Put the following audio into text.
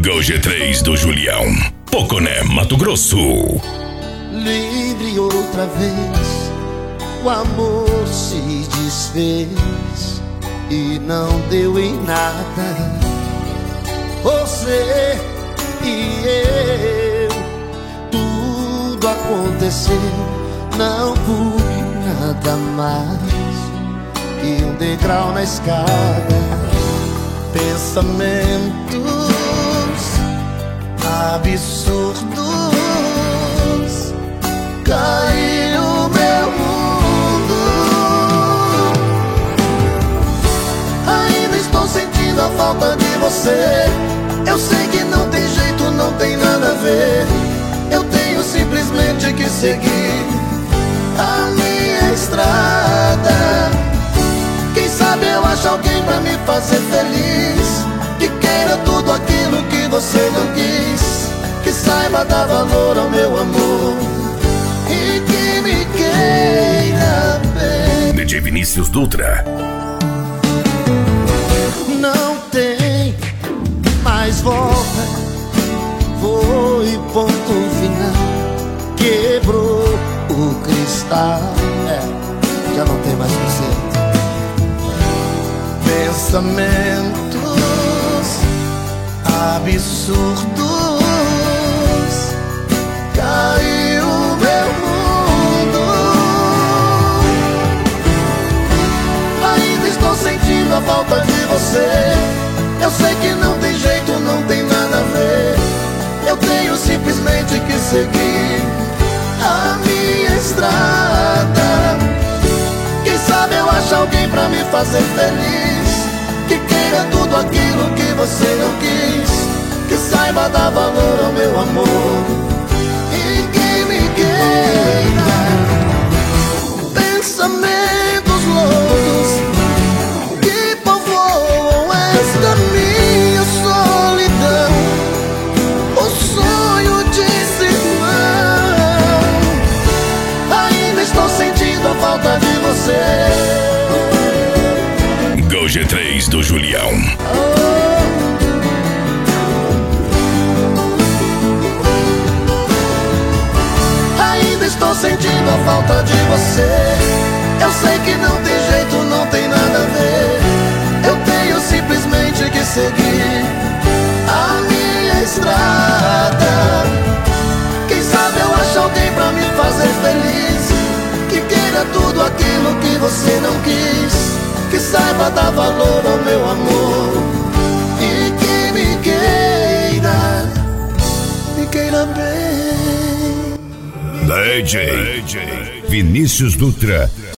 Go G3 do Julião, Poconé, Mato Grosso. Livre outra vez, o amor se desfez e não deu em nada. Você e eu, tudo aconteceu, não fui nada mais que um degrau na escada. Pensamentos absurdos, caiu meu mundo. Ainda estou sentindo a falta de você. Eu sei que não tem jeito, não tem nada a ver. Eu tenho simplesmente que seguir a minha estrada. Quem sabe eu acho alguém pra me fazer feliz, que queira tudo aquilo que você não quis, que saiba dar valor ao meu amor e que me queira bem. DJ Vinícius Dutra. Não tem mais volta, foi ponto final, quebrou o cristal, já não tem mais conserto. Pensamentos absurdos, caiu meu mundo. Ainda estou sentindo a falta de você. Eu sei que não tem jeito, não tem nada a ver. Eu tenho simplesmente que seguir a minha estrada. Quem sabe eu acho alguém pra me fazer feliz, que queira tudo aquilo que você não quis, que saiba dar valor ao meu amor e que me queira. Pensamentos loucos que povoam esta minha solidão, o sonho de irmão. Ainda estou sentindo a falta de você. Go G3 do Julião. Ainda estou sentindo a falta de você. Eu sei que não tem jeito, não tem nada a ver. Eu tenho simplesmente que seguir a minha estrada. Quem sabe eu acho alguém pra me fazer feliz, que queira tudo aquilo que você não quis, que saiba dar valor ao meu amor e que me queira bem. DJ Vinícius Dutra.